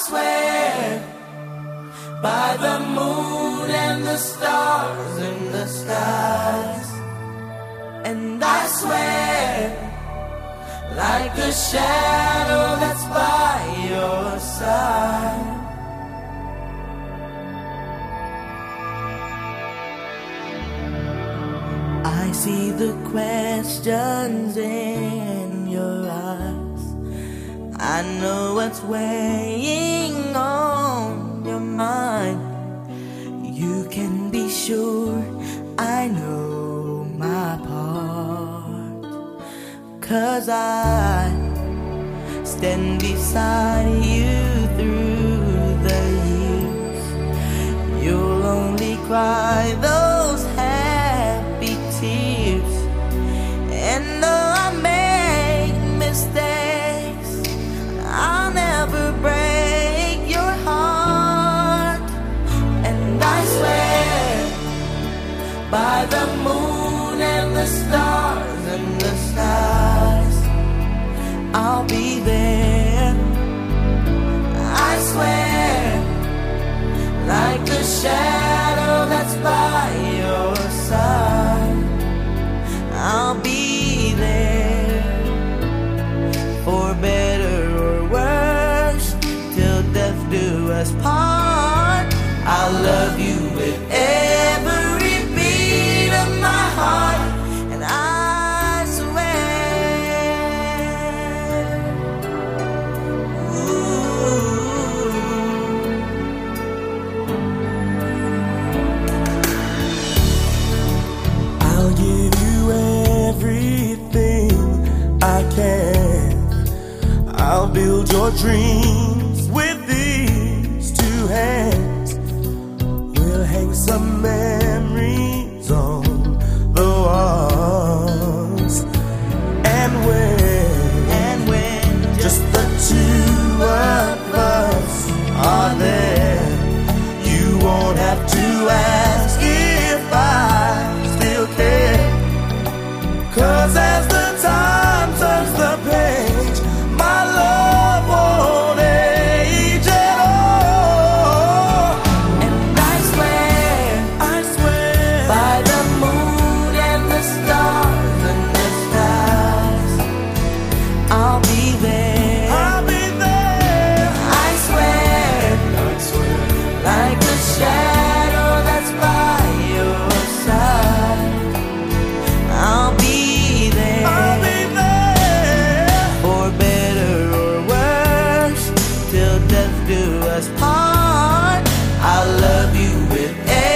swear by the moon and the stars in the skies. And I swear like a shadow that's by your side. I see the questions in your eyes. I know what's weighing on your mind. You can be sure I know my part, 'cause I stand beside you through the years. You'll only cry those happy tears. And though I make mistakes, I'll never break your heart. And I swear by the moon and the stars and the skies, I'll be there. I swear like the shadow that's by your side, I'll be there for better or worse, till death do us part. I'll love you with every beat of my heart. And I swear, ooh, I'll give you everything I can. I'll build your dreams with these two hands. We'll hang some memories on the walls. And when just the two of us are there, you won't have to ask if I still care. 'Cause as the time turns the page, my love won't age at all. And I swear by the moon and the stars and the skies, I'll be there. I swear like a shadow that's by your side, I'll be there for better or worse, till death do us part. I'll love you with